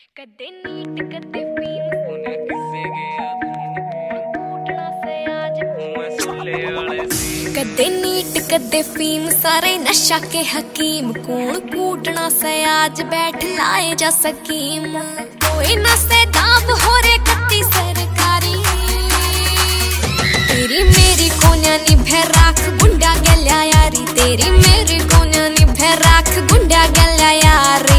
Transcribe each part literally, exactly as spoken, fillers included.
कदे नीट कदे फीम उन्हें किसे गया टूटना से आज मैं सुले वाले सी कदे नीट कदे फीम सारे नशा के हकीम कौन कूटना से आज बैठ लाए जा सकीम कोई न से दाब हो रे कत्ती सरकारी तेरी मेरी कोन्या निभे राख गुंडा गल्या यारी तेरी मेरी कोन्या निभे राख गुंडा गल्या यारी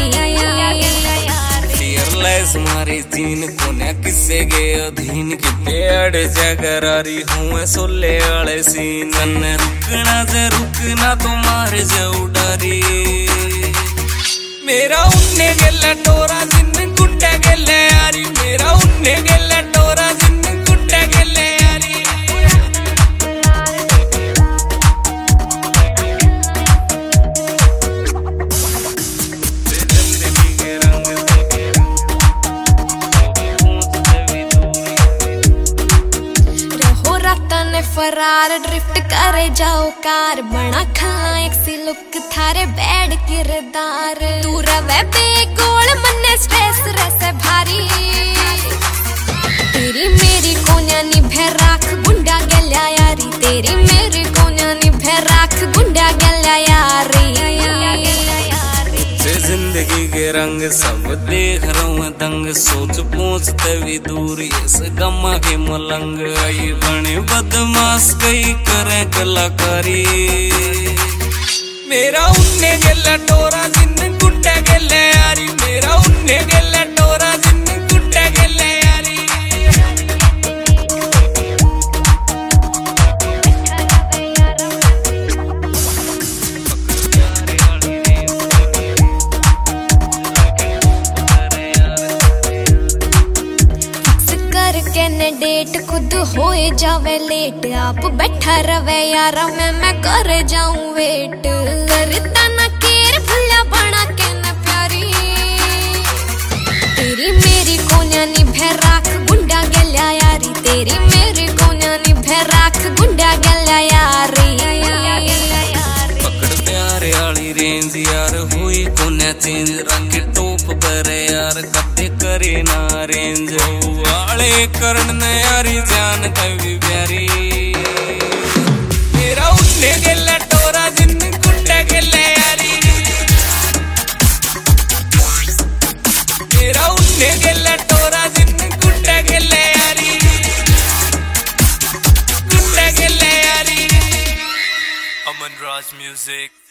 मारी तीन कोने किसे गए अधीन की पेड़ जगरारी हूँ सोले वाले सीन रुकना से रुकना तुम्हारे से उडारी मेरा उन्ने गेला टोरा जिन गुंडा गेले यारी मेरा उन्ने गेला टोरा जिन गुंडा गेले यारी फरार ड्रिफ्ट करे जाओ कार बना खा एक सी लुक थारे बैड किरदार तू रवे बेगोल मन्ने स्ट्रेस रसे भारी तेरी मेरी कोन्या निभे राख गुंडा गल्या यारी तेरी मेरी कोन्या निभे राख गुंडा गल्या यारी जिंदगी के रंग सब देख रहा हूँ दंग सोच पहुँचते भी दूरी इस गम्मा के मलंग आई बने बदमाश कई करे कलाकारी मेरा उन्ने गेला टोरा जिन गुंडा गेले यारी मेरा उन्ने गेला टोरा जिन गुंडा गेले यारी कहने डेट खुद होए जावे लेट आप बैठा रवे यारा मैं मैं कर जाऊं वेट करता ना केर भुला बना के न प्यारी तेरी मेरी कोन्या निभे राख गुंडा गल्या यारी तेरी मेरी कोन्या निभे राख गुंडा गल्या यारी पकड़ प्यारे वाली रेंज यार हुई कोन्या चेंज रंग टोप करे यार कदे करे ना रेंज वाले करण न यारी जान कभी प्यारी मेरा उन्ने गेला टोरा जिन गुंडा गेले यारी मेरा उन्ने गेला टोरा जिन गुंडा गेले यारी गुंडा गेले यारी अमन राज म्यूजिक।